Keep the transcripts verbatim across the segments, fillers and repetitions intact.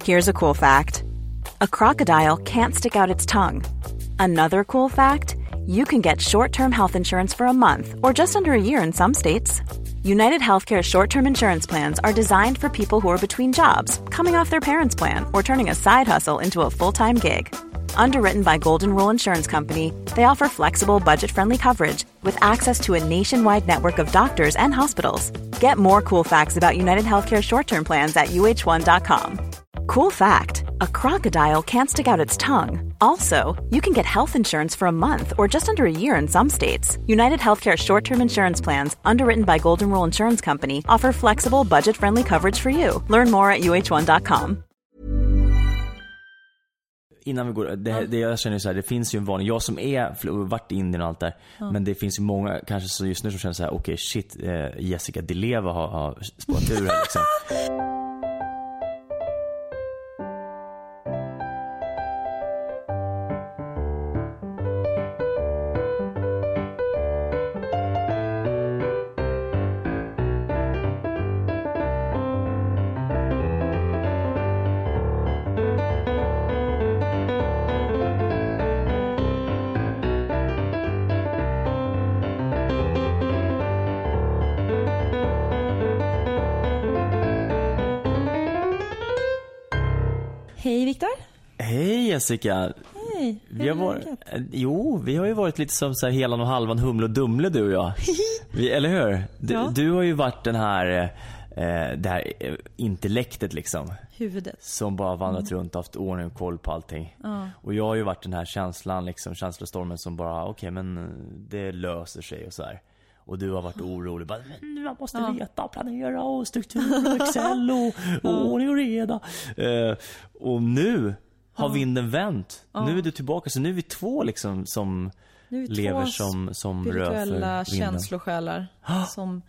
Here's a cool fact. A crocodile can't stick out its tongue. Another cool fact, you can get short-term health insurance for a month or just under a year in some states. United Healthcare short-term insurance plans are designed for people who are between jobs, coming off their parents' plan, or turning a side hustle into a full-time gig. Underwritten by Golden Rule Insurance Company, they offer flexible, budget-friendly coverage with access to a nationwide network of doctors and hospitals. Get more cool facts about United Healthcare short-term plans at U H one dot com. Cool fact, a crocodile can't stick out its tongue. Also, you can get health insurance for a month or just under a year in some states. United Healthcare short-term insurance plans, underwritten by Golden Rule Insurance Company, offer flexible, budget-friendly coverage for you. Learn more at U H one dot com. Innan vi går, det, det jag känner så här, det finns ju en vanlig, jag som är varit i Indien och allt där, mm. men det finns ju många kanske så just nu som känner så här, okej okay, shit, eh, Jessica Di Leva har, har spårat ur här liksom. Hej Viktor. Hej Jessica. Hej. Vi har varit, jo, vi har ju varit lite som så här helan och halvan Humle och Dumle du och jag. Vi, eller hur? Du, ja. du har ju varit den här eh, det här intellektet liksom. Huvudet. Som bara vandrat mm. runt och haft ordning och koll på allting. Ja. Och jag har ju varit den här känslan liksom, känslostormen som bara okej, okay, men det löser sig och så här. Och du har varit orolig. Bara, men man måste ja. veta, planera och struktur och Excel och, och ordning och reda. Uh, och nu har ja. vinden vänt. Ja. Nu är du tillbaka. Så nu är vi två liksom som vi lever som, som spirituella känslosjälar ah. som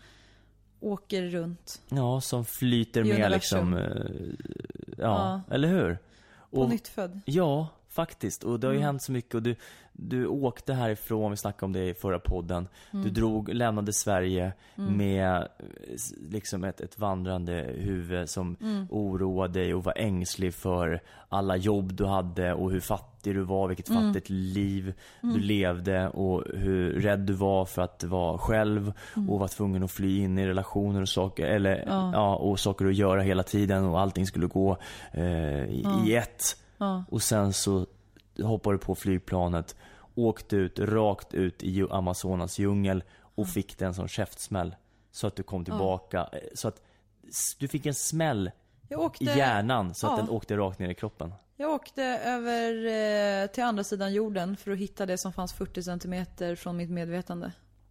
åker runt. Ja, som flyter med liksom. Uh, ja, ja, eller hur? På och, nyttfödd. Ja, faktiskt. Och det har ju mm. hänt så mycket. Och du, du åkte härifrån, vi snackade om det i förra podden. Mm. Du drog, lämnade Sverige mm. med liksom ett, ett vandrande huvud som mm. oroade dig och var ängslig för alla jobb du hade och hur fattig du var, vilket mm. fattigt liv mm. du levde och hur rädd du var för att vara själv mm. och var tvungen att fly in i relationer och saker eller ja, ja och saker att göra hela tiden och allting skulle gå eh, i, ja. i ett. Ja. Och sen så hoppade du på flygplanet, åkte ut rakt ut i Amazonas djungel och ja. fick den som käftsmäll så att du kom tillbaka ja. så att du fick en smäll jag åkte, i hjärnan så att ja. den åkte rakt ner i kroppen. Jag åkte över eh, till andra sidan jorden för att hitta det som fanns fyrtio centimeter från mitt medvetande.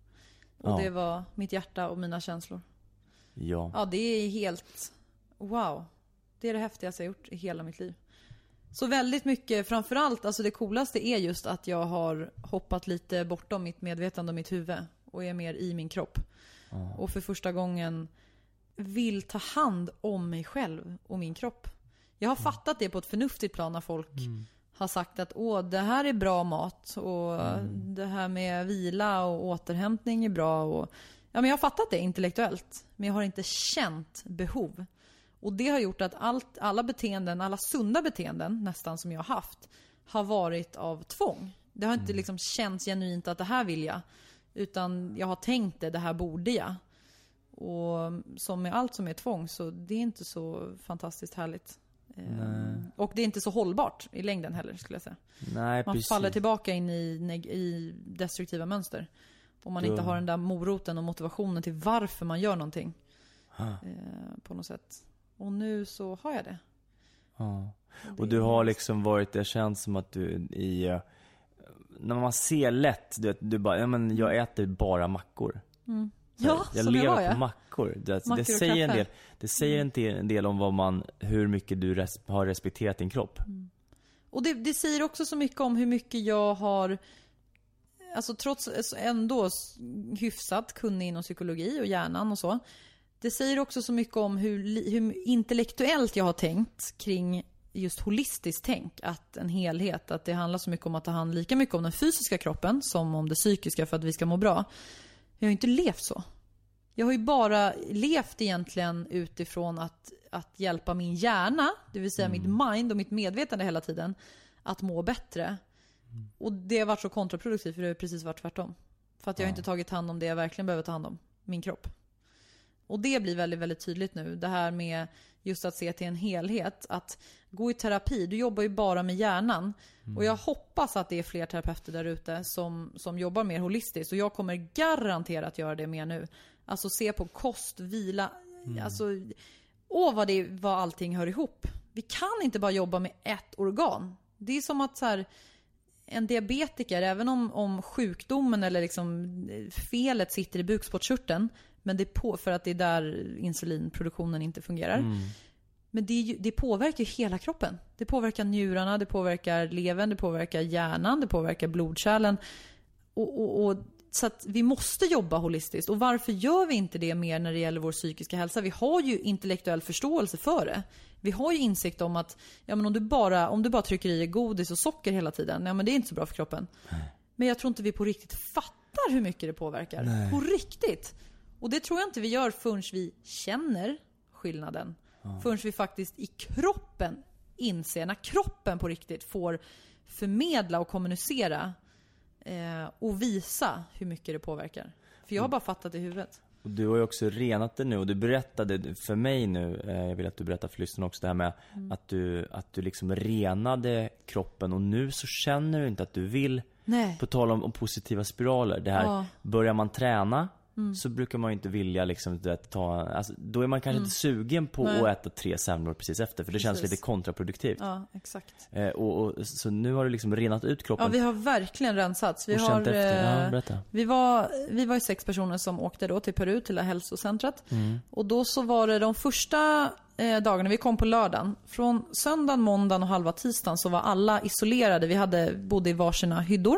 Och ja. det var mitt hjärta och mina känslor. Ja. Ja, det är helt wow. Det är det häftigaste jag gjort i hela mitt liv. Så väldigt mycket, framförallt, alltså det coolaste är just att jag har hoppat lite bortom mitt medvetande och mitt huvud och är mer i min kropp. Mm. Och för första gången vill ta hand om mig själv och min kropp. Jag har mm. fattat det på ett förnuftigt plan när folk mm. har sagt att åh, det här är bra mat och mm. det här med vila och återhämtning är bra. Och, ja, men jag har fattat det intellektuellt, men jag har inte känt behov. Och det har gjort att allt, alla beteenden, alla sunda beteenden nästan som jag har haft har varit av tvång. Det har inte liksom känts genuint att det här vill jag. Utan jag har tänkt det, det här borde jag. Och som med allt som är tvång så det är inte så fantastiskt härligt. Nej. Och det är inte så hållbart i längden heller skulle jag säga. Nej, man precis. faller tillbaka in i, i destruktiva mönster. Om man Då. inte har den där moroten och motivationen till varför man gör någonting. Eh, på något sätt. Och nu så har jag det. Ja. Och du har liksom varit, det känns som att du i när man ser lätt du, du bara, ja men jag äter bara mackor. Mm. Så ja, jag som lever jag var, ja. på mackor. Det, mackor det säger en del. Det säger en del, en del om vad man, hur mycket du res, har respekterat din kropp. Mm. Och det, det säger också så mycket om hur mycket jag har, alltså trots ändå hyfsat kunnig inom psykologi och hjärnan och så. Det säger också så mycket om hur, hur intellektuellt jag har tänkt kring just holistiskt tänk. Att en helhet, att det handlar så mycket om att ta hand lika mycket om den fysiska kroppen som om det psykiska för att vi ska må bra. Jag har ju inte levt så. Jag har ju bara levt egentligen utifrån att, att hjälpa min hjärna, det vill säga mm. mitt mind och mitt medvetande hela tiden, att må bättre. Mm. Och det har varit så kontraproduktivt, för det har precis varit tvärtom. För att jag ja. inte tagit hand om det jag verkligen behöver ta hand om, min kropp. Och det blir väldigt, väldigt tydligt nu. Det här med just att se till en helhet. Att gå i terapi, du jobbar ju bara med hjärnan. Mm. Och jag hoppas att det är fler terapeuter där ute som, som jobbar mer holistiskt. Och jag kommer garanterat göra det mer nu. Alltså se på kost, vila. Mm. Alltså, åh vad, det, vad allting hör ihop. Vi kan inte bara jobba med ett organ. Det är som att så här, en diabetiker, även om, om sjukdomen eller liksom felet sitter i bukspottkörteln, men det är på, för att det är där insulinproduktionen inte fungerar. Mm. Men det, det påverkar hela kroppen. Det påverkar njurarna, det påverkar levern, det påverkar hjärnan, det påverkar blodkärlen. Och, och, och, så att vi måste jobba holistiskt. Och varför gör vi inte det mer när det gäller vår psykiska hälsa? Vi har ju intellektuell förståelse för det. Vi har ju insikt om att ja, men om, du bara, om du bara trycker i godis och socker hela tiden, ja, men det är inte så bra för kroppen. Nej. Men jag tror inte vi på riktigt fattar hur mycket det påverkar. Nej. På riktigt. Och det tror jag inte vi gör förrän vi känner skillnaden. Ja. Förrän vi faktiskt i kroppen inser, när kroppen på riktigt får förmedla och kommunicera eh, och visa hur mycket det påverkar. För jag har bara fattat det i huvudet. Och du har ju också renat det nu, och du berättade för mig nu, eh, jag vill att du berättar för lyssnarna också, det här med mm. att du, att du liksom renade kroppen, och nu så känner du inte att du vill. Nej. På tal om, om positiva spiraler, det här, ja. Börjar man träna Mm. så brukar man ju inte vilja liksom, det, ta, alltså, då är man kanske mm. inte sugen på Nej. att äta tre semlor precis efter, för det precis. känns lite kontraproduktivt. Ja, exakt. Eh, och, och, så nu har du liksom renat ut kroppen. Ja, vi har verkligen rensats. Vi, har, efter. Ja, berätta. vi, var, vi var ju sex personer som åkte då till Peru, till det här hälsocentret. Mm. Och då så var det de första eh, dagarna, vi kom på lördagen. Från söndagen, måndagen och halva tisdagen så var alla isolerade. Vi hade bodde i varsina hyddor.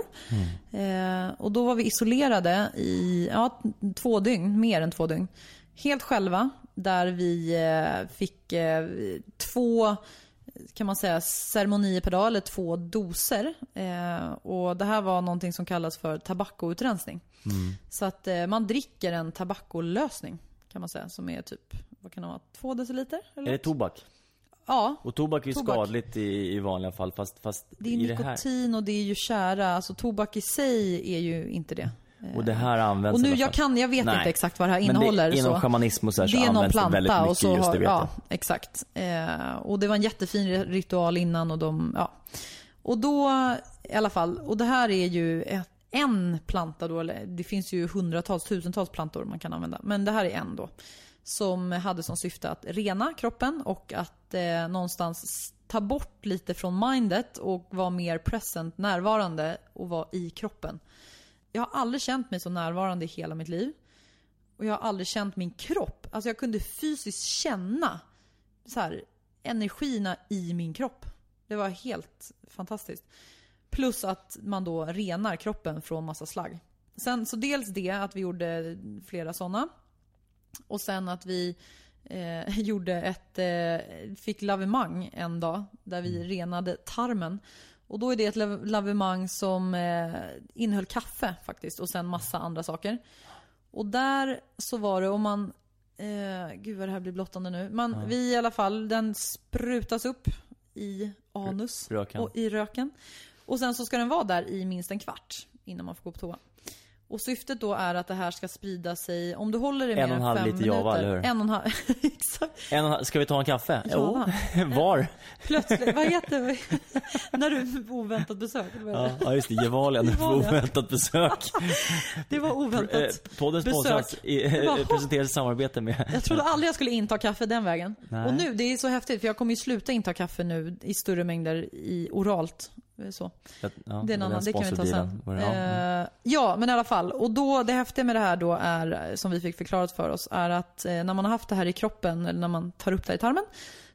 Mm. Eh, och då var vi isolerade i ja, två dygn, mer än två dygn. Helt själva, där vi eh, fick eh, två, kan man säga, ceremonier per dag, eller två doser. Eh, och det här var någonting som kallas för tabakoutrensning. Mm. Så att eh, man dricker en tabakolösning, kan man säga, som är typ, vad kan det vara, två deciliter? Eller? Är det tobak? Ja. Och tobak är ju tobak. skadligt i, i vanliga fall, fast, fast det är i nikotin det här... och det är ju kära. Alltså tobak i sig är ju inte det. Och det här används. Och nu jag kan jag vet Nej. inte exakt vad det här innehåller. Men det, inom shamanism och så, här, så det är någon planta och så just det, har, ja, exakt. Eh, och det var en jättefin ritual innan, och de ja. Och då i alla fall, och det här är ju ett, en planta då, eller det finns ju hundratals, tusentals plantor man kan använda, men det här är en då som hade som syfte att rena kroppen och att eh, någonstans ta bort lite från mindet och vara mer present, närvarande och vara i kroppen. Jag har aldrig känt mig så närvarande i hela mitt liv. Och jag har aldrig känt min kropp. Alltså jag kunde fysiskt känna så här, energierna i min kropp. Det var helt fantastiskt. Plus att man då renar kroppen från massa slagg. Sen så dels det att vi gjorde flera sådana. Och sen att vi eh, gjorde ett eh, fick lavemang en dag där vi renade tarmen. Och då är det ett lavemang som eh, innehöll kaffe faktiskt, och sen massa andra saker. Och där så var det, om man eh, gud vad det här blir blottande nu. Man, ja. Vi i alla fall, den sprutas upp i anus röken. och i röken. Och sen så ska den vara där i minst en kvart innan man får gå på toa. Och syftet då är att det här ska sprida sig, om du håller det mer än fem minuter. Java, eller hur? En och en halv, exakt. En och en halv, ska vi ta en kaffe? Ja. Jo, var? Plötsligt, vad heter det? När du oväntat besök. Ja, just det, Gevalien, oväntat besök. Det var oväntat Poddens besök. Poddens presenteras i samarbete med. Jag trodde aldrig jag skulle inta kaffe den vägen. Nej. Och nu, det är så häftigt, för jag kommer ju sluta inta kaffe nu i större mängder i oralt. Så. Ja, det är en annan, det kan vi ta sen. Ja. Uh, ja, men i alla fall. Och då, det häftiga med det här då är, som vi fick förklarat för oss, är att eh, när man har haft det här i kroppen, eller när man tar upp det i tarmen,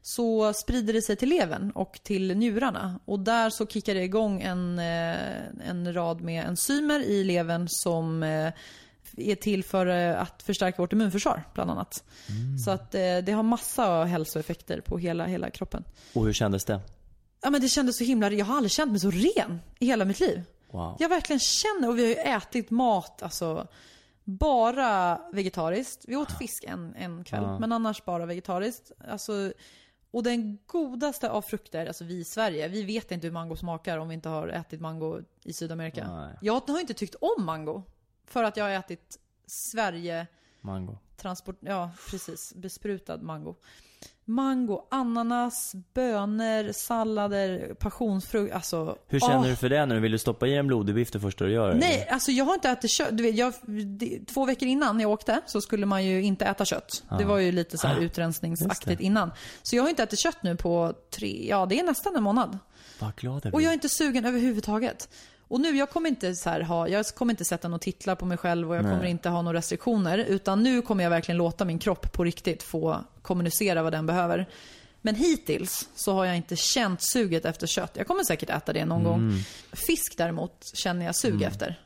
så sprider det sig till levern och till njurarna. Och där så kickar det igång en, eh, en rad med enzymer i levern som eh, är till för eh, att förstärka vårt immunförsvar, bland annat. Mm. Så att eh, det har massa hälsoeffekter på hela, hela kroppen. Och hur kändes det? Ja, men det kändes så himla, jag har aldrig känt mig så ren i hela mitt liv. Wow. Jag verkligen känner, och vi har ju ätit mat, alltså bara vegetariskt. Vi åt fisk en, en kväll, Ja. men annars bara vegetariskt. Alltså, och den godaste av frukter, alltså vi i Sverige, vi vet inte hur mango smakar om vi inte har ätit mango i Sydamerika. Nej. Jag har inte tyckt om mango för att jag har ätit Sverige Mango. transport, ja precis, besprutad mango. Mango, ananas, bönor, sallader, passionsfrukt, alltså. Hur känner åh. du för det när du vill stoppa i en blodig biff det första du gör? Nej, alltså jag har inte ätit kött. Du vet, jag, det, två veckor innan jag åkte så skulle man ju inte äta kött. Ah. Det var ju lite så här Ah, utrensningsaktigt innan. Så jag har inte ätit kött nu på tre, ja det är nästan en månad. Vad glad jag Och blir. jag är inte sugen överhuvudtaget. Och nu, jag kommer inte så här ha, jag kommer inte sätta några titlar på mig själv och jag Nej. kommer inte ha några restriktioner. Utan nu kommer jag verkligen låta min kropp på riktigt få kommunicera vad den behöver. Men hittills så har jag inte känt suget efter kött. Jag kommer säkert äta det någon Mm. gång. Fisk däremot känner jag sug efter.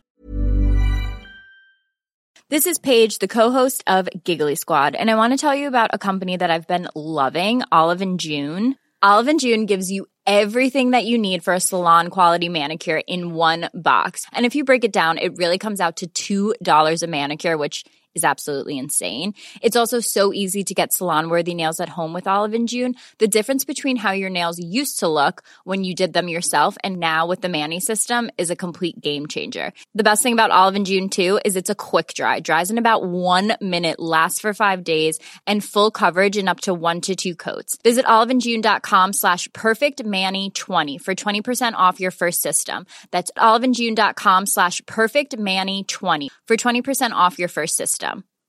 This is Paige, the co-host of Giggly Squad, and I want to tell you about a company that I've been loving, Olive and June. Olive and June gives you everything that you need for a salon quality manicure in one box. And if you break it down, it really comes out to two dollars a manicure, which is absolutely insane. It's also so easy to get salon-worthy nails at home with Olive and June. The difference between how your nails used to look when you did them yourself and now with the Mani system is a complete game changer. The best thing about Olive and June too is it's a quick dry. Dries in about one minute, lasts for five days, and full coverage in up to one to two coats. Visit oliveandjune.com slash perfectmani20 for twenty percent off your first system. That's oliveandjune.com slash perfectmani20 for twenty percent off your first system.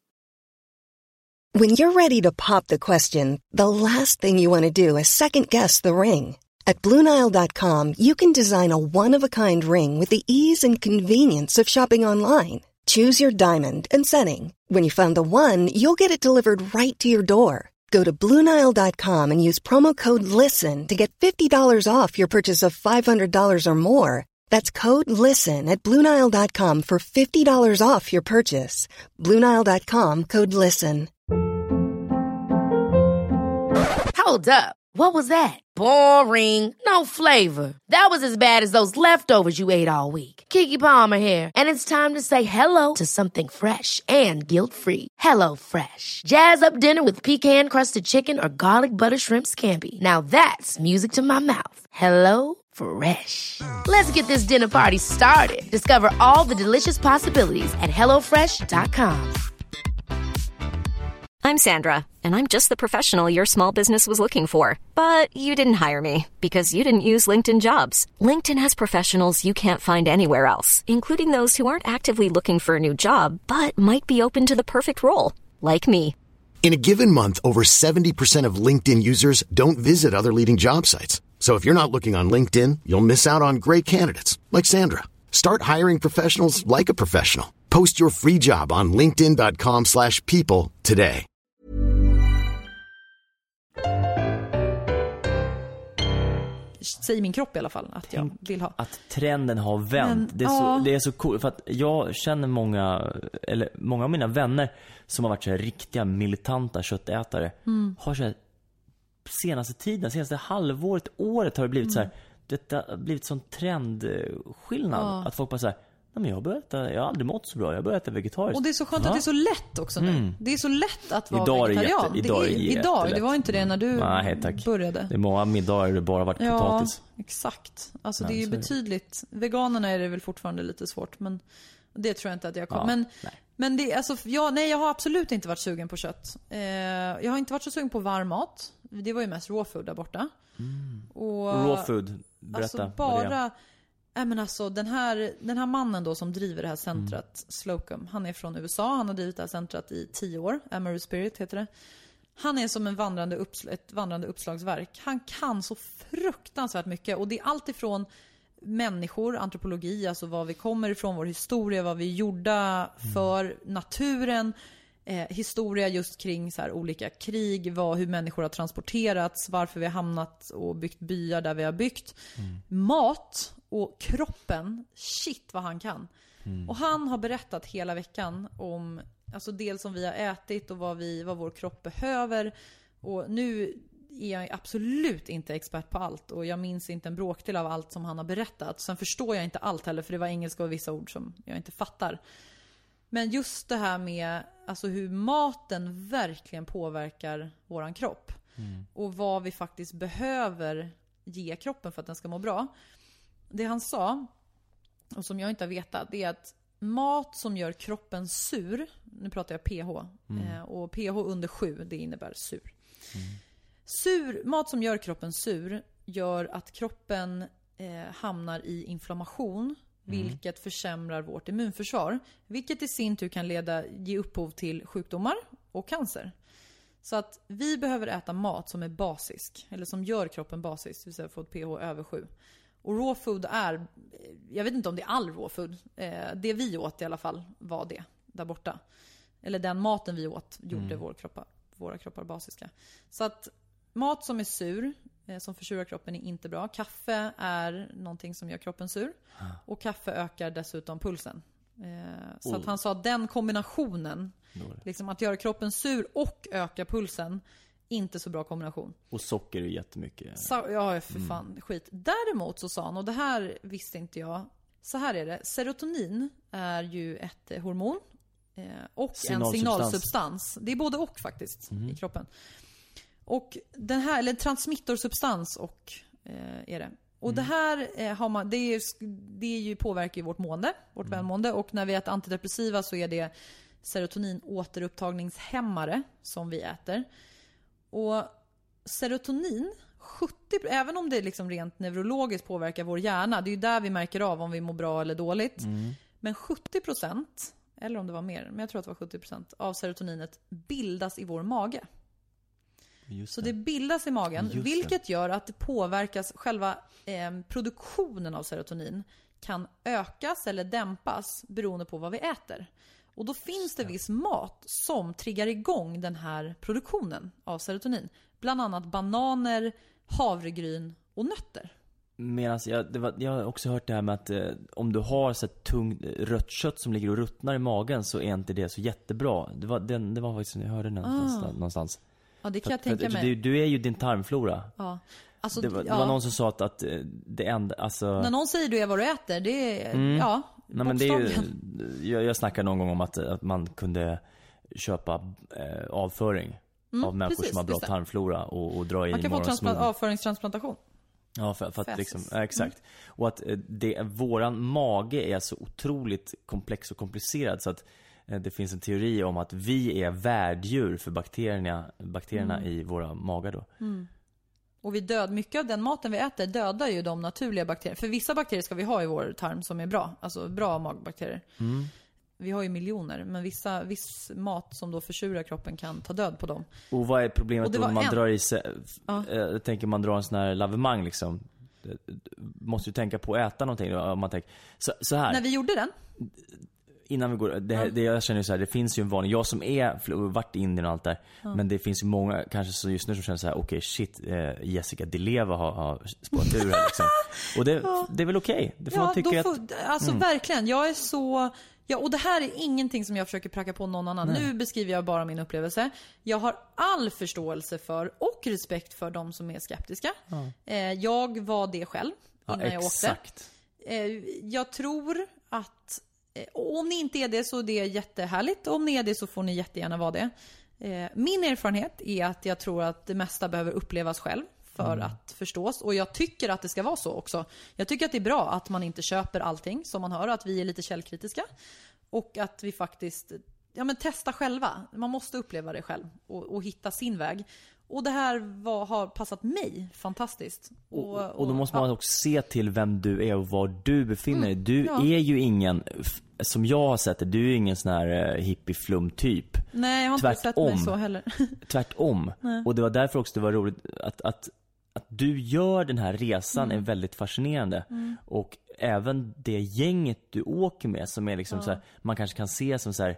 When you're ready to pop the question, the last thing you want to do is second-guess the ring. At Blue Nile dot com, you can design a one-of-a-kind ring with the ease and convenience of shopping online. Choose your diamond and setting. When you find the one, you'll get it delivered right to your door. Go to Blue Nile dot com and use promo code LISTEN to get fifty dollars off your purchase of five hundred dollars or more. That's code LISTEN at Blue Nile dot com for fifty dollars off your purchase. Blue Nile dot com, code LISTEN. Hold up. What was that? Boring. No flavor. That was as bad as those leftovers you ate all week. Keke Palmer here, and it's time to say hello to something fresh and guilt-free. Hello Fresh. Jazz up dinner with pecan-crusted chicken or garlic butter shrimp scampi. Now that's music to my mouth. Hello Fresh. Let's get this dinner party started. Discover all the delicious possibilities at hello fresh dot com. I'm Sandra, and I'm just the professional your small business was looking for. But you didn't hire me because you didn't use LinkedIn Jobs. LinkedIn has professionals you can't find anywhere else, including those who aren't actively looking for a new job, but might be open to the perfect role, like me. In a given month, over seventy percent of LinkedIn users don't visit other leading job sites. So if you're not looking on LinkedIn, you'll miss out on great candidates like Sandra. Start hiring professionals like a professional. Post your free job on linkedin dot com slash people today. Säger min kropp i alla fall att jag vill ha. Att trenden har vänt. Men, det, är så, ja. det är så coolt för att jag känner många, eller många av mina vänner som har varit så här riktiga militanta köttätare Mm. har så här, senaste tiden, senaste halvåret, året har det blivit Mm. så här, detta har blivit sån trendskillnad Ja. att folk bara så här, nej men jag börjar äta, jag har aldrig mått så bra, jag börjar äta vegetariskt. Och det är så skönt Ja. att det är så lätt också nu. Mm. Det är så lätt att vara Idag är det vegetarian. jätte- idag är det idag, jättelätt. det var inte det när du Nej, tack. började. Det är många middagar det bara varit Ja, potatis. exakt. Alltså Ja, det är ju så är det. betydligt. Veganerna är det väl fortfarande lite svårt, men det tror jag inte att jag kommer. Ja, men nej. men det alltså ja, nej, jag har absolut inte varit sugen på kött. Eh, jag har inte varit så sugen på varm mat. Det var ju mest raw food där borta. Och Raw food, berätta alltså vad det är. bara nej men alltså den här den här mannen då som driver det här centret Mm. Slocum, han är från U S A, han har drivit det här centret i tio år. Amaru Spirit heter det. Han är som en vandrande upps- ett vandrande uppslagsverk. Han kan så fruktansvärt mycket, och det är allt ifrån människor, antropologi, alltså var vi kommer ifrån, vår historia, vad vi är gjorda för, naturen, eh, historia just kring så här olika krig, vad, hur människor har transporterats, varför vi har hamnat och byggt byar där vi har byggt, mat och kroppen, shit vad han kan. Och han har berättat hela veckan om alltså dels som vi har ätit och vad, vi, vad vår kropp behöver. Och nu är jag absolut inte expert på allt, och jag minns inte en bråkdel av allt som han har berättat. Sen förstår jag inte allt heller, för det var engelska och vissa ord som jag inte fattar. Men just det här med alltså hur maten verkligen påverkar våran kropp. Mm. Och vad vi faktiskt behöver ge kroppen för att den ska må bra. Det han sa, och som jag inte har vetat, det är att mat som gör kroppen sur, nu pratar jag pH, mm. eh, och pH under sju, det innebär sur. Mm. Sur. Mat som gör kroppen sur gör att kroppen eh, hamnar i inflammation, vilket mm. försämrar vårt immunförsvar, vilket i sin tur kan leda, ge upphov till sjukdomar och cancer. Så att vi behöver äta mat som är basisk, eller som gör kroppen basisk, det vill säga få ett pH över sju. Och raw food är, jag vet inte om det är all raw food, eh, det vi åt i alla fall var det där borta. Eller den maten vi åt gjorde mm. vår kroppar, våra kroppar basiska. Så att mat som är sur, eh, som försurar kroppen, är inte bra. Kaffe är någonting som gör kroppen sur. Mm. Och kaffe ökar dessutom pulsen. Eh, så oh. att han sa att den kombinationen, liksom att göra kroppen sur och öka pulsen, inte så bra kombination. Och socker är jättemycket. Så, ja, för fan, mm. skit. Däremot så sa han, och det här visste inte jag, så här är det. Serotonin är ju ett hormon eh, och en signalsubstans. Det är både och faktiskt mm. i kroppen. Och den här, eller transmittorsubstans och eh, är det. Och mm. det här eh, har man, det, är, det är ju, påverkar ju vårt mående, vårt mm. välmående. Och när vi äter antidepressiva så är det serotonin återupptagningshämmare som vi äter. Och serotonin, sjuttio, även om det liksom rent neurologiskt påverkar vår hjärna, det är ju där vi märker av om vi mår bra eller dåligt. Mm. Men sjuttio procent, eller om det var mer, men jag tror att det var sjuttio procent av serotoninet bildas i vår mage. Just så det. det bildas i magen, Just vilket det. gör att det påverkas, själva eh, produktionen av serotonin kan ökas eller dämpas beroende på vad vi äter. Och då finns det viss mat som triggar igång den här produktionen av serotonin. Bland annat bananer, havregryn och nötter. Medan jag, det var, jag har också hört det här med att eh, om du har så tungt rött kött som ligger och ruttnar i magen, så är inte det så jättebra. Det var, den, det var faktiskt, jag hörde det någonstans. Ah. någonstans. Ja, det kan jag för, tänka för, mig. Du, du är ju din tarmflora. Ja. Alltså, det var, ja. det var någon som sa att, att det enda, alltså... När någon säger du är vad du äter, det är, mm. ja, Nej, men det är ju, jag, jag snackade någon gång om att, att man kunde köpa eh, avföring mm, av människor precis, som har bra tarmflora och, och dra i man kan få transplant- avföringstransplantation. Ja, för, för att liksom, ja, exakt. Mm. Och att det, våran mage är så otroligt komplex och komplicerad, så att eh, det finns en teori om att vi är värddjur för bakterierna, bakterierna mm. i våra magar då. Mm. Och vi död, mycket av den maten vi äter dödar ju de naturliga bakterierna. För vissa bakterier ska vi ha i vår tarm som är bra. Alltså bra magbakterier. Mm. Vi har ju miljoner. Men vissa, viss mat som då försurar kroppen kan ta död på dem. Och vad är problemet då om man en... drar i sig? Ja. Jag tänker man drar en sån här lavemang liksom. Måste ju tänka på att äta någonting då, om man tänker. Så, så här. När vi gjorde den? Innan vi går, det, ja. det jag känner så här, det finns ju en vanlig, jag som är varit i Indien och allt där, ja. men det finns ju många kanske så just nu som känner så här, okej okay, shit, eh, Jessica Dileva har, har spårat ur här liksom. Och det, ja. det är väl okej. Okay. Det får ja, man tycka får, att alltså mm. verkligen, jag är så, ja, och det här är ingenting som jag försöker pracka på någon annan. Nej. Nu beskriver jag bara min upplevelse. Jag har all förståelse för och respekt för de som är skeptiska. Ja. Eh, jag var det själv innan ja, jag åkte. Eh, jag tror att och om ni inte är det så är det jättehärligt. Om ni är det så får ni jättegärna vara det. Eh, min erfarenhet är att jag tror att det mesta behöver upplevas själv för mm. att förstås. Och jag tycker att det ska vara så också. Jag tycker att det är bra att man inte köper allting som man hör. Att vi är lite källkritiska. Och att vi faktiskt ja, men testa själva. Man måste uppleva det själv och, och hitta sin väg. Och det här var, har passat mig fantastiskt. Och, och, och då måste man ja. också se till vem du är och var du befinner dig. Mm, du ja. är ju ingen, som jag har sett det, du är ingen sån här hippieflum typ. Nej, jag har inte sett mig så heller. Tvärtom. Nej. Och det var därför också det var roligt att, att, att du gör den här resan mm. är väldigt fascinerande. Mm. Och även det gänget du åker med som är liksom ja. så här, man kanske kan se som så här,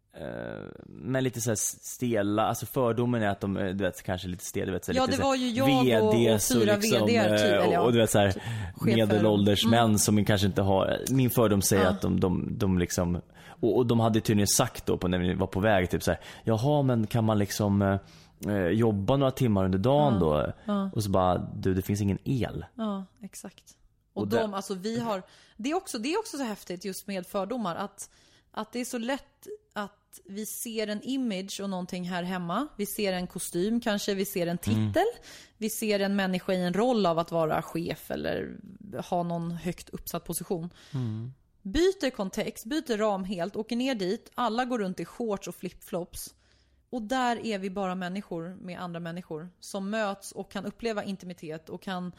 men lite så här stela, alltså fördomen är att de, du vet, kanske lite stela, du vet, så ja, lite det var ju jag V D, och fyra liksom, V D typ, eller ja, och du vet så här medelålders mm. män som kanske inte har, min fördom säger ja. att de, de, de liksom, och, och de hade tydligen sagt då på, när vi var på väg typ så här, jaha, men kan man liksom eh, jobba några timmar under dagen ja. då? Ja. Och så bara, du, det finns ingen el. Ja, exakt. Och, och de, det... alltså vi har, det är också, det är också så häftigt just med fördomar att Att det är så lätt att vi ser en image och någonting här hemma. Vi ser en kostym kanske, vi ser en titel. Mm. Vi ser en människa i en roll av att vara chef eller ha någon högt uppsatt position. Mm. Byter kontext, byter ram helt, åker ner dit. Alla går runt i shorts och flipflops. Och där är vi bara människor med andra människor som möts och kan uppleva intimitet och kan...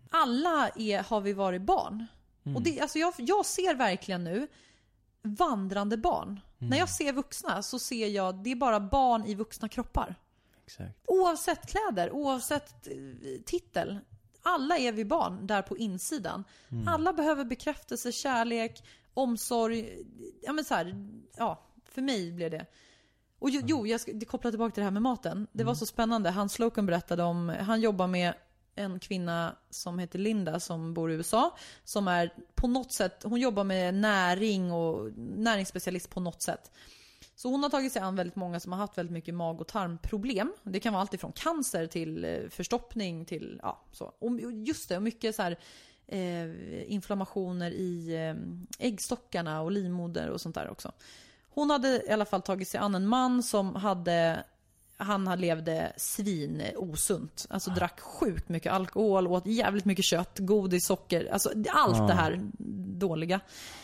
Alla är, har vi varit barn. Mm. Och det, alltså jag, jag ser verkligen nu vandrande barn. Mm. När jag ser vuxna så ser jag det är bara barn i vuxna kroppar. Exakt. Oavsett kläder, oavsett titel. Alla är vi barn där på insidan. Mm. Alla behöver bekräftelse, kärlek, omsorg. Ja men så här, ja, för mig blir det. Och jo, jo jag ska koppla tillbaka till det här med maten. Det var så spännande. Han Slocum berättade om, han jobbar med en kvinna som heter Linda som bor i U S A. Som är på något sätt, hon jobbar med näring och näringsspecialist på något sätt. Så hon har tagit sig an väldigt många som har haft väldigt mycket mag- och tarmproblem. Det kan vara allt ifrån cancer till förstoppning till, ja, så. Och just det, och mycket så här eh, inflammationer i eh, äggstockarna och livmoder och sånt där också. Hon hade i alla fall tagit sig an en man som hade, han levde svin osunt. Alltså drack sjukt mycket alkohol, åt jävligt mycket kött, godis, socker. Alltså allt det här dåliga.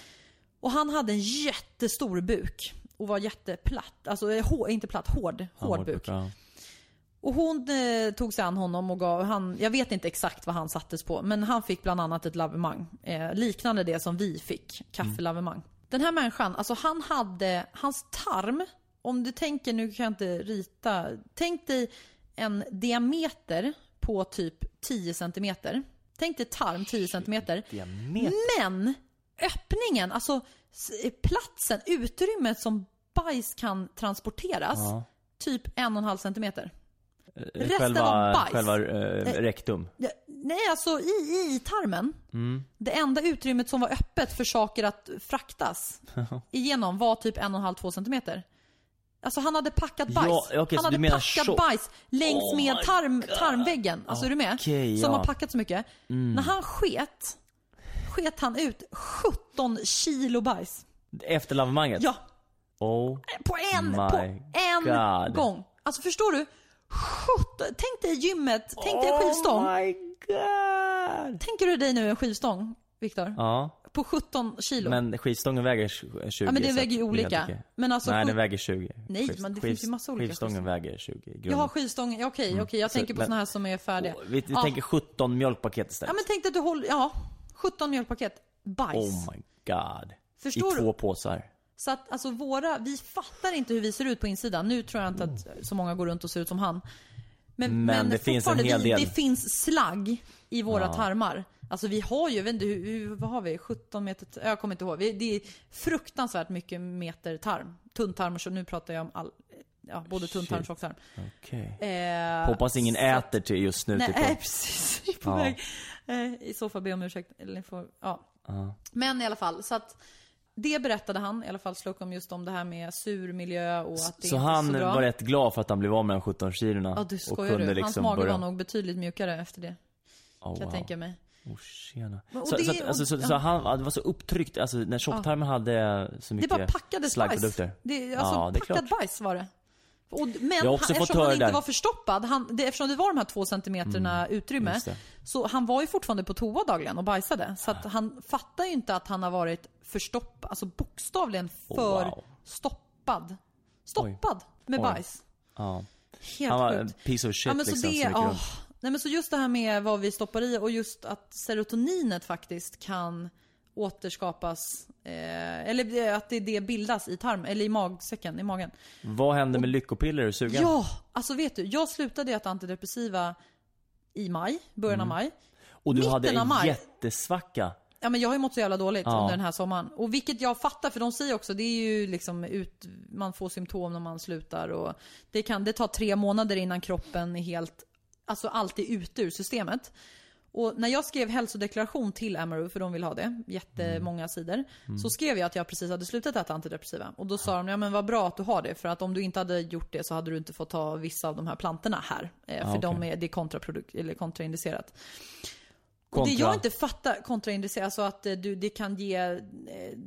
Och han hade en jättestor buk och var jätteplatt. Alltså hår, inte platt, hård, hård ja, buk. Ja. Och hon eh, tog sig an honom och gav han, jag vet inte exakt vad han sattes på, men han fick bland annat ett lavemang. Eh, liknande det som vi fick, kaffelavemang. Mm. Den här människan, alltså han hade, hans tarm, om du tänker, nu kan jag inte rita, tänk dig en diameter på typ tio centimeter. Tänk dig tarm tio centimeter. Diameter. Men öppningen, alltså platsen, utrymmet som bajs kan transporteras, ja. Typ en och en halv centimeter. Resten själva, var bajs. Själva äh, rektum. Nej, alltså i, i tarmen. Mm. Det enda utrymmet som var öppet för saker att fraktas igenom var typ en och en halv, två centimeter. Alltså han hade packat bajs. Ja, okay, han hade packat tjock. bajs längs oh med tarm, tarmväggen. Alltså okay, är du med? Som ja. har packat så mycket. Mm. När han sket, sket han ut sjutton kilo bajs. Efter lavemanget? Ja. Oh på en, på en God. gång. Alltså förstår du? sjutton, tänk dig gymmet, tänk dig en skivstång. Oh my God. Tänker du dig nu en skivstång, Viktor? Ja. På sjutton kilo. Men skivstången väger tjugo. Ja, men det väger ju olika. Men alltså, nej, den väger tjugo. Nej, Skiv, men det skiv, finns ju massa olika. Skivstången väger tjugo. Jag har skivstången, okej, okej. Okay, okay, jag så, tänker på men, såna här som är färdiga. Vi, vi ah. tänker sjutton mjölkpaket istället. Ja, men tänk dig att du håller, ja, sjutton mjölkpaket. Bajs. Oh my God. Förstår I två du? påsar. Så att alltså våra, vi fattar inte hur vi ser ut på insidan. Nu tror jag inte att så många går runt och ser ut som han. Men, men, men det finns en hel del. Det finns slagg i våra ja. tarmar. Alltså vi har ju, jag vet inte, hur, hur, vad har vi? sjutton meter, jag kommer inte ihåg. Vi, det är fruktansvärt mycket meter tarm. Tunntarm, så nu pratar jag om all, ja, både tunntarm och tjocktarm. Okej. Okay. Eh, Hoppas ingen äter till just nu. Nej, typ nej precis. På ja. väg. Eh, I så fall be om ursäkt. Eller får, ja. ja. Men i alla fall, så att det berättade han, i alla fall Slocum, just om det här med sur miljö och att det så inte han så bra. Var rätt glad för att han blev av med de sjutton kilorna. Ja, du skojar du. Hans liksom mage börja... var nog betydligt mjukare efter det. Oh, kan jag wow. tänka mig. Oh, tjena. Och så, det, så, att, alltså, så, och, så ja. han det var så upptryckt, alltså när tjocktarmen ja. hade så mycket det bara packade slaggprodukter. Det, alltså ja, det packat bajs var det. Och, men han, eftersom han inte där. var förstoppad, han, det, eftersom det var de här två centimeterna mm, utrymme, så han var ju fortfarande på toa dagligen och bajsade. Så att han fattar ju inte att han har varit förstoppad, alltså bokstavligen för oh, wow. stoppad. Stoppad Oj. med Oj. bajs. Ja. Helt han var sjukt. en piece of shit ja, men liksom. Så det, så oh, nej, men så just det här med vad vi stoppar i och just att serotoninet faktiskt kan återskapas eh, eller att det, det bildas i tarm eller i magsäcken, i magen. Vad hände med och, lyckopiller och sugen? Ja, alltså vet du, jag slutade äta antidepressiva i maj, början mm. av maj. Och du Mitten hade en maj, jättesvacka. Ja, men jag har ju mått så jävla dåligt ja. under den här sommaren. Och vilket jag fattar, för de säger också, det är ju liksom ut, man får symptom när man slutar och det kan, det tar tre månader innan kroppen är helt, alltså alltid ute ur systemet. Och när jag skrev hälsodeklaration till Amaru, för de vill ha det, jättemånga mm. sidor, mm. så skrev jag att jag precis hade slutat äta antidepressiva. Och då sa de, ja men vad bra att du har det, för att om du inte hade gjort det så hade du inte fått ta vissa av de här plantorna här. Eh, för ah, okay. de är, det är kontraprodukt, eller kontraindicerat. Kontra. Och det jag inte fattar, kontraindicerat, alltså att du, det kan ge,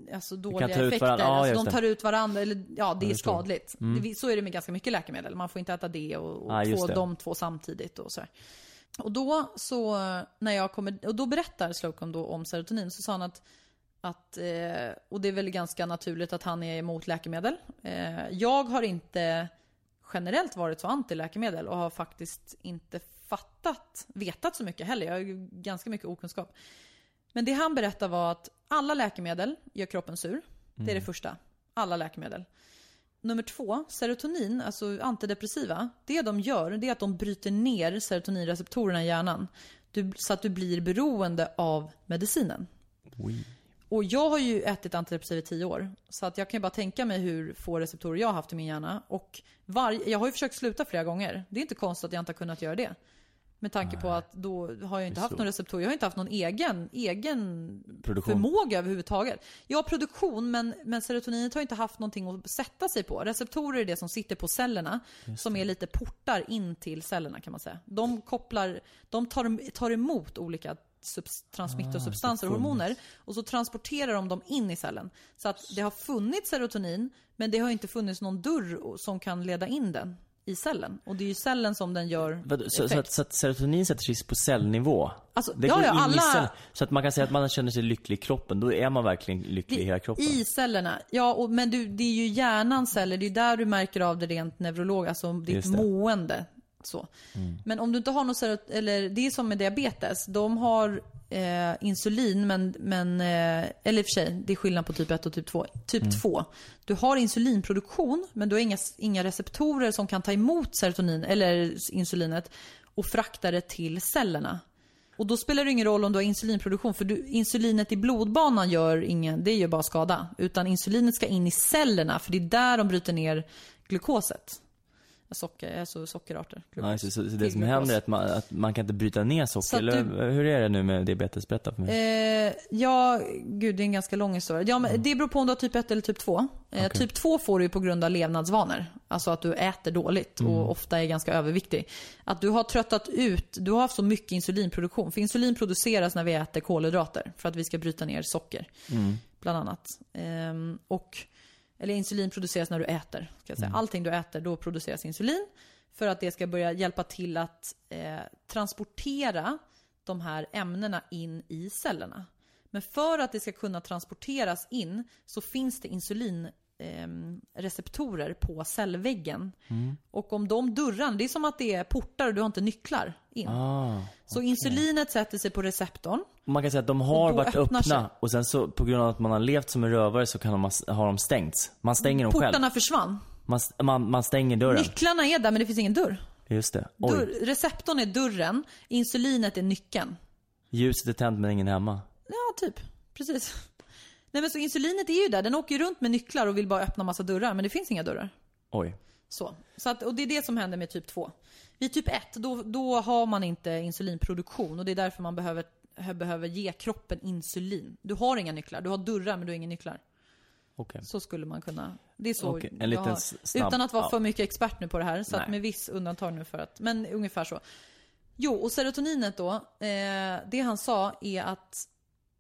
alltså dåliga ta ut effekter. varandra. Ja, alltså, just de tar ut varandra. Eller, ja, det är förstår. skadligt. Mm. Det, så är det med ganska mycket läkemedel. Man får inte äta det och, och Ja, just få det. de två samtidigt. Och, så här. Och då så, när jag kommer, och då berättar Slocum då om serotonin, så sa han att, att eh, och det är väl ganska naturligt att han är emot läkemedel. Eh, jag har inte generellt varit så anti-läkemedel och har faktiskt inte fattat, vetat så mycket heller. Jag har ju ganska mycket okunskap. Men det han berättar var att alla läkemedel gör kroppen sur. Det är det Mm. första. Alla läkemedel. Nummer två, serotonin, alltså antidepressiva. Det de gör, det är att de bryter ner serotoninreceptorerna i hjärnan. Du, så att du blir beroende av medicinen. Oui. Och jag har ju ätit antidepressiva i tio år. Så att jag kan bara tänka mig hur få receptorer jag har haft i min hjärna. Och var, jag har ju försökt sluta flera gånger. Det är inte konstigt att jag inte har kunnat göra det. Med tanke Nej. på att då har jag inte haft Så. någon receptor. Jag har inte haft någon egen, egen Produktion. förmåga överhuvudtaget. Jag har produktion, men, men serotoninet har inte haft någonting att sätta sig på. Receptorer är det som sitter på cellerna. Som är lite portar in till cellerna, kan man säga. De kopplar, de tar, tar emot olika subs, transmittersubstanser och Ah, hormoner. Och så transporterar de dem in i cellen. Så att det har funnits serotonin, men det har inte funnits någon dörr som kan leda in den i cellen. Och det är ju cellen som den gör Vad- Så, så, effekt. att, så att serotonin sätter sig på cellnivå. Alltså, Det ja, går ja, in i alla- cell- Så att man kan säga att man känner sig lycklig i kroppen. Då är man verkligen lycklig i hela kroppen. I cellerna. Ja, och, men du, det är ju hjärnans celler. Det är där du märker av det rent neurolog, alltså ditt Just det. mående. Så. Men om du inte har något serot- eller det är som med diabetes. De har eh, insulin, men, men eh, eller i och för sig, det är skillnad på typ ett och typ två. Typ två. Du har insulinproduktion, men du har inga, inga receptorer som kan ta emot serotonin eller insulinet och frakta det till cellerna. Och då spelar det ingen roll om du har insulinproduktion, för du, insulinet i blodbanan gör ingen, det gör bara skada. Utan insulinet ska in i cellerna, för det är där de bryter ner glukoset. Socker, alltså sockerarter. Ja, just det. så, så det Till som glukos. händer är att man, att man kan inte bryta ner Så socker. att Eller du- hur är det nu med diabetes? Berätta för mig. Eh, ja, gud, det är en ganska lång historia. Ja, men det beror på om du har typ ett eller typ två. Eh, Okej. Typ två får du ju på grund av levnadsvanor. Alltså att du äter dåligt och ofta är ganska överviktig. Att du har tröttat ut, du har haft så mycket insulinproduktion. För insulin produceras när vi äter kolhydrater. För att vi ska bryta ner socker. Bland annat. Ehm, och, eller insulin produceras när du äter. Ska jag säga. Allting du äter, då produceras insulin. För att det ska börja hjälpa till att eh, transportera de här ämnena in i cellerna. Men för att det ska kunna transporteras in så finns det insulin eh, receptorer på cellväggen. Och om de dörrarna, det är som att det är portar och du har inte nycklar in. Ah, Så insulinet sätter sig på receptorn. man kan säga att de har Och då varit öppnar öppna. sig. Och sen så på grund av att man har levt som en rövare så kan de, har de stängts. Man stänger dem själv. Portarna försvann. Man, man, man stänger dörren. Nycklarna är där, men det finns ingen dörr. Just det. Oj. dörr. Receptorn är dörren, insulinet är nyckeln. Ljuset är tänt men ingen hemma. Ja, typ. Precis. Nej, men så insulinet är ju där. Den åker ju runt med nycklar och vill bara öppna massa dörrar. Men det finns inga dörrar. Oj. Så. Så att, och det är det som händer med typ två. Vid typ ett, då, då har man inte insulinproduktion. Och det är därför man behöver, behöver ge kroppen insulin. Du har inga nycklar. Du har dörrar men du har inga nycklar. Okej. Så skulle man kunna. Det är så. Okej, en jag liten har, s- snabb- utan att vara ja. för mycket expert nu på det här. Så att Nej. med viss undantag nu för att. Men ungefär så. Jo, och serotoninet då. Eh, det han sa är att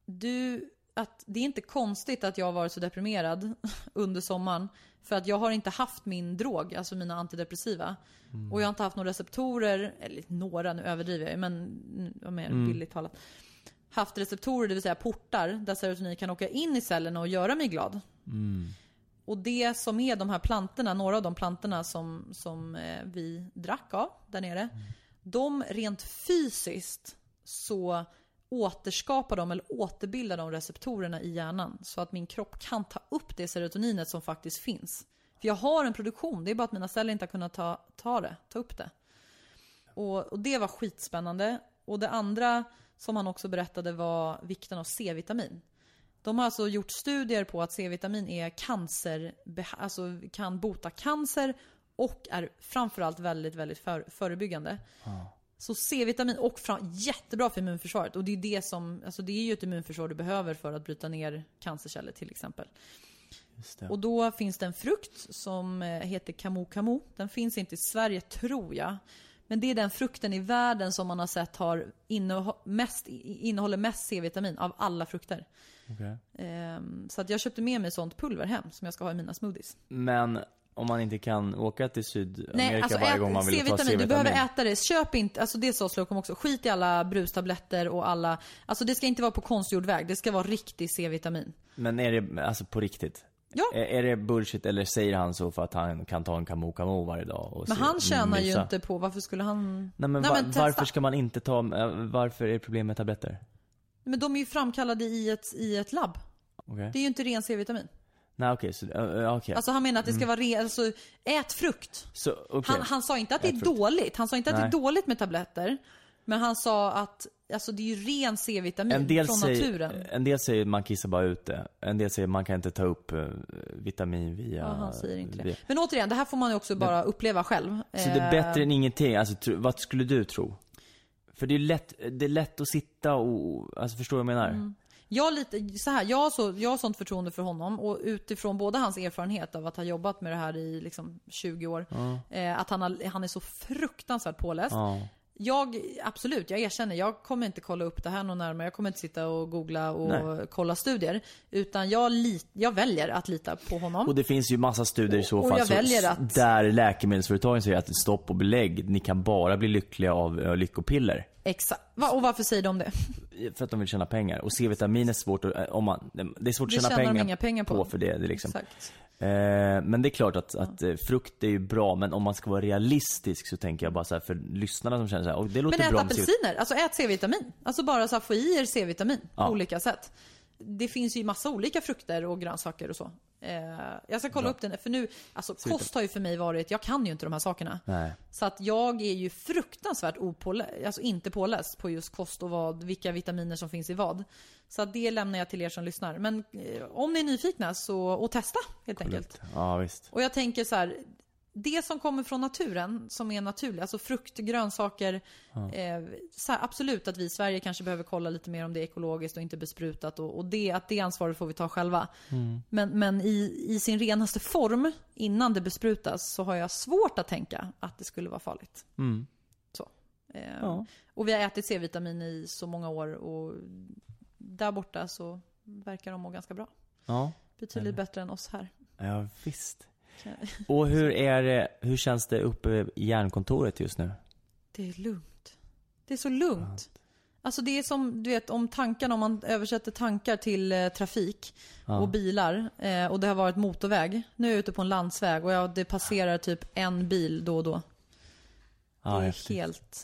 du, att det är inte konstigt att jag har varit så deprimerad under sommaren. För att jag har inte haft min drog, alltså mina antidepressiva. Mm. Och jag har inte haft några receptorer, eller några, nu överdriver jag, men ja, mer Mm. billigt talat. Haft receptorer, det vill säga portar, där serotonin kan åka in i cellerna och göra mig glad. Mm. Och det som är de här plantorna, några av de plantorna som, som eh, vi drack av där nere. Mm. De rent fysiskt så återskapar de eller återbildar de receptorerna i hjärnan. Så att min kropp kan ta upp det serotoninet som faktiskt finns. För jag har en produktion, det är bara att mina celler inte har kunnat ta, ta det, ta upp det. Och, och det var skitspännande. Och det andra som han också berättade var vikten av C-vitamin. De har alltså gjort studier på att C-vitamin är cancer, alltså kan bota cancer och är framförallt väldigt, väldigt för, förebyggande. Ah. Så C-vitamin och fram, jättebra för immunförsvaret. Och det är det som, alltså det är ju ett immunförsvar du behöver för att bryta ner cancerceller till exempel. Just det. Och då finns det en frukt som heter Camu Camu. Den finns inte i Sverige tror jag. Men det är den frukten i världen som man har sett har inneho- mest, innehåller mest C-vitamin av alla frukter. Okay. Um, så att jag köpte med mig sånt pulver hem som jag ska ha i mina smoothies. Men om man inte kan åka till Sydamerika Nej, alltså varje ät, gång man vill C-vitamin, ta C-vitamin. du behöver äta det. Köp inte, alltså det sa Slocum också. Skit i alla brustabletter och alla, alltså det ska inte vara på konstgjord väg. Det ska vara riktig C-vitamin. Men är det alltså på riktigt? Ja. Är, är det bullshit eller säger han så för att han kan ta en Kamo Kamo varje dag? Och men se, han tjänar mysa? ju inte på, varför skulle han... Nej men, Nej, va, men testa. varför ska man inte ta, varför är det problem med tabletter? Men de är ju framkallade i ett, i ett labb. Okay. Det är ju inte ren C-vitamin. Nej okej, okay, så uh, okay. Alltså han menar att det ska vara ren, alltså ät frukt. Så, okay. han, han sa inte att det är Ät frukt. dåligt. Han sa inte att Nej. det är dåligt med tabletter. Men han sa att alltså det är ju ren C-vitamin en del från säger, naturen. En del säger man kissar bara ut det. En del säger man kan inte ta upp uh, vitamin via... Ja, han säger inte det. Via. Men återigen, det här får man ju också bara uppleva själv. Så det är bättre än ingenting. Alltså, tro, vad skulle du tro? För det är lätt, det är lätt att sitta och... Alltså förstår du vad jag menar? Mm. Jag, lite, så här, jag, har så, jag har sånt förtroende för honom. Och utifrån både hans erfarenhet av att ha jobbat med det här i liksom tjugo år. Ja. Eh, att han, har, han är så fruktansvärt påläst. Ja. Jag, absolut, jag erkänner, jag kommer inte kolla upp det här någon närmare. Jag kommer inte sitta och googla och Nej. kolla studier. Utan jag, li, jag väljer att lita på honom. Och det finns ju massa studier i så och fall jag så, väljer att... där läkemedelsföretagen säger att stopp och belägg, ni kan bara bli lyckliga av uh, lyckopiller. Exakt. Va, och varför säger de det? För att de vill tjäna pengar. Och C-vitamin är svårt att, om man, det är svårt att tjäna pengar, inga pengar på. på för det, det är liksom. Exakt. Eh, men det är klart att, att ja. frukt är ju bra, men om man ska vara realistisk så tänker jag bara så här för lyssnarna som känner så här, och det låter men ät bra. apelsiner, alltså ät C-vitamin. Alltså bara så här, få i er C-vitamin ja. på olika sätt. Det finns ju massa olika frukter och grönsaker och så. Eh, jag ska kolla bra. upp den, för nu, alltså Super. kost har ju för mig varit, jag kan ju inte de här sakerna. Nej. Så att jag är ju fruktansvärt opåläst, alltså inte påläst på just kost och vad, vilka vitaminer som finns i vad. Så att det lämnar jag till er som lyssnar. Men eh, om ni är nyfikna så, och testa helt Kolla enkelt. Ja, visst. Och jag tänker så här, det som kommer från naturen, som är naturligt, alltså frukt, grönsaker, ja. eh, så här, absolut att vi i Sverige kanske behöver kolla lite mer om det är ekologiskt och inte besprutat, och, och det, att det ansvaret får vi ta själva. Mm. Men, men i, i sin renaste form, innan det besprutas, så har jag svårt att tänka att det skulle vara farligt. Mm. Så. Eh, ja. Och vi har ätit C-vitamin i så många år, och där borta så verkar de må ganska bra. Ja. Betydligt bättre än oss här. Ja, visst. Och hur är det, hur känns det uppe i hjärnkontoret just nu? Det är lugnt. Det är så lugnt. Ja. Alltså det är som, du vet, om tankarna, om man översätter tankar till eh, trafik ja. och bilar, eh, och det har varit motorväg. Nu är jag ute på en landsväg och jag, det passerar typ en bil då och då. Ja, det är häftigt. helt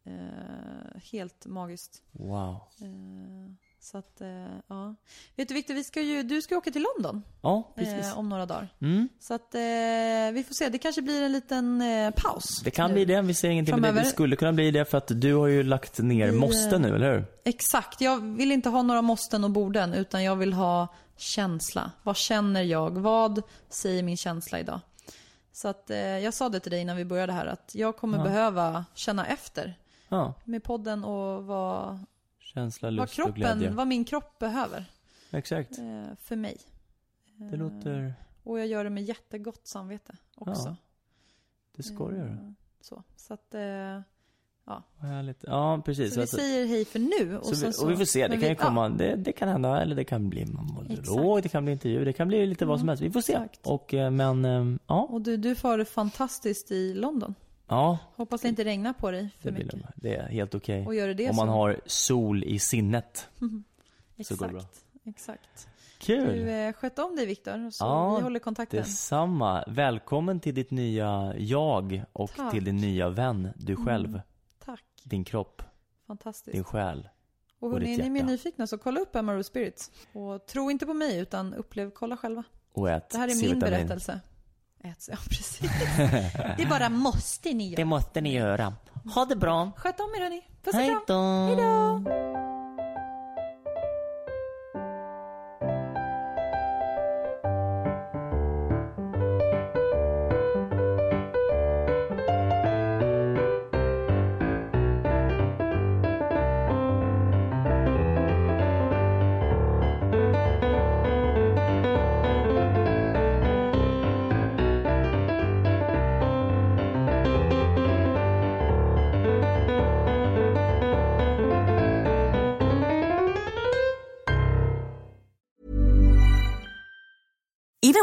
eh, helt magiskt. Wow. Eh, Så att, eh, ja. Vet du Victor, vi ska ju, du ska åka till London. Ja, precis. Eh, om några dagar. Mm. Så att eh, vi får se, det kanske blir en liten eh, paus. Det kan nu. bli det, vi ser ingenting med det. Det skulle kunna bli det för att du har ju lagt ner vi, måsten nu, eller hur? Exakt, jag vill inte ha några måsten och borden, utan jag vill ha känsla. Vad känner jag? Vad säger min känsla idag? Så att eh, jag sa det till dig innan vi började här, att jag kommer ja. behöva känna efter. Ja. Med podden och vad... Känsla, lust vad kroppen, och glädje. Vad min kropp behöver. Exakt. Eh, för mig. Det låter... Eh, och jag gör det med jättegott samvete också. Ja, det ska du göra. Eh, så, så att, eh, ja. Vad härligt. Ja, precis. Så vi så säger hej för nu. Och, så sen vi, så, och vi får se, det kan vi, ju komma, ja. det, det kan hända, eller det kan bli monolog, det kan bli intervju, det kan bli lite mm, vad som helst. Vi får se. Exakt. Och, men, eh, ja. Och du, du får det fantastiskt i London. Ja. Hoppas det inte regnar på dig för det mycket. Blir, det är helt okej. Okay. Och gör det det om man så. har sol i sinnet. Mm. Så exakt, går det bra. Exakt. Kul. Du eh, sköt om dig Victor, så ja, vi håller kontakten. Detsamma. Välkommen till ditt nya jag och Tack. till din nya vän, du själv. Mm. Tack. Din kropp. Fantastiskt. Din själ. Och hörni, är ni mer nyfikna så kolla upp Amaru Spirits. Och tro inte på mig utan upplev, kolla själva. Och ät det här är min berättelse. Ät, ja, precis. Det bara måste ni göra. Det måste ni göra. Ha det bra. Sköt om er hörni. Puss Hej då. Hej då.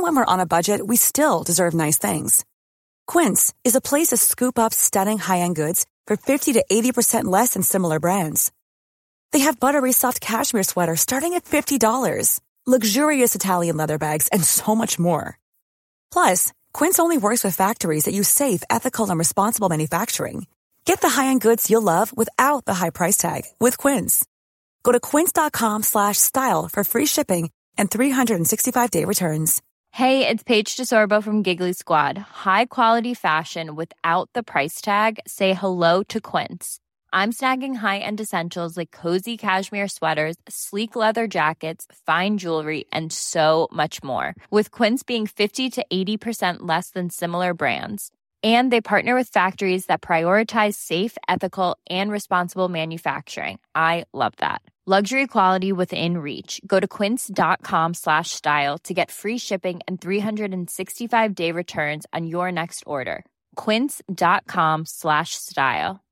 even when we're on a budget, we still deserve nice things. Quince is a place to scoop up stunning high-end goods for fifty to eighty percent less than similar brands. They have buttery soft cashmere sweaters starting at fifty dollars, luxurious Italian leather bags, and so much more. Plus, Quince only works with factories that use safe, ethical, and responsible manufacturing. Get the high-end goods you'll love without the high price tag with Quince. Go to quince.com slash style for free shipping and three sixty-five day returns. Hey, it's Paige DeSorbo from Giggly Squad. High quality fashion without the price tag. Say hello to Quince. I'm snagging high-end essentials like cozy cashmere sweaters, sleek leather jackets, fine jewelry, and so much more. With Quince being fifty to eighty percent less than similar brands. And they partner with factories that prioritize safe, ethical, and responsible manufacturing. I love that. Luxury quality within reach. Go to quince.com slash style to get free shipping and three sixty-five day returns on your next order. Quince.com slash style.